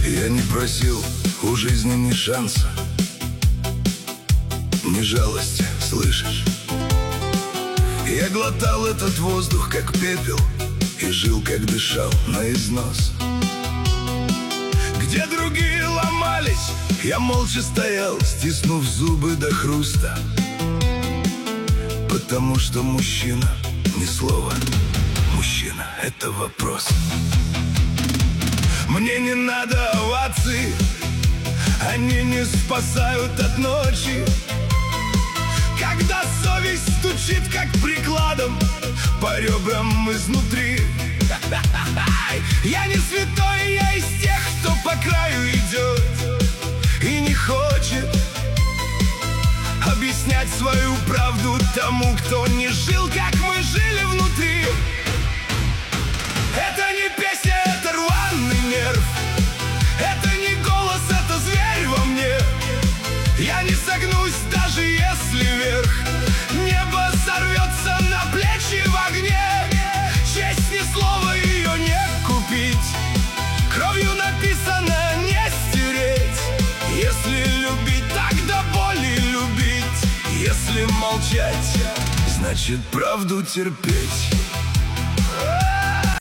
Я не просил у жизни ни шанса, ни жалости, слышишь? Я глотал этот воздух, как пепел, и жил, как дышал, на износ. Где другие ломались, я молча стоял, стиснув зубы до хруста. Потому что мужчина — не слово, мужчина — это вопрос. Мне не надо оваций, они не спасают от ночи. Когда совесть стучит, как прикладом, по ребрам изнутри. Я не святой, я из тех, кто по краю идет и не хочет объяснять свою правду тому, кто не жил, как мы жили внутри. Это не песня, это рваный нерв. Это не голос, это зверь во мне. Я не согнусь, даже если вверх небо сорвется на плечи в огне. Честь не слово, ее не купить, кровью написано не стереть. Если любить, так до боли любить. Если молчать, значит правду терпеть.